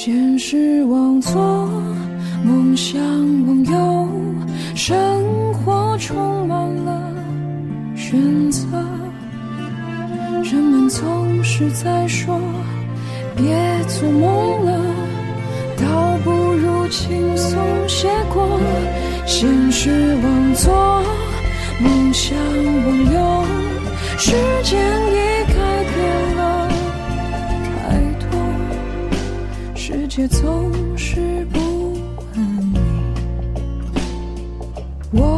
现实往左，梦想往右，生活充满了选择。人们总是在说别做梦了，倒不如轻松些过。现实往左，梦想往右，时间已改变了太多，世界总是不问你我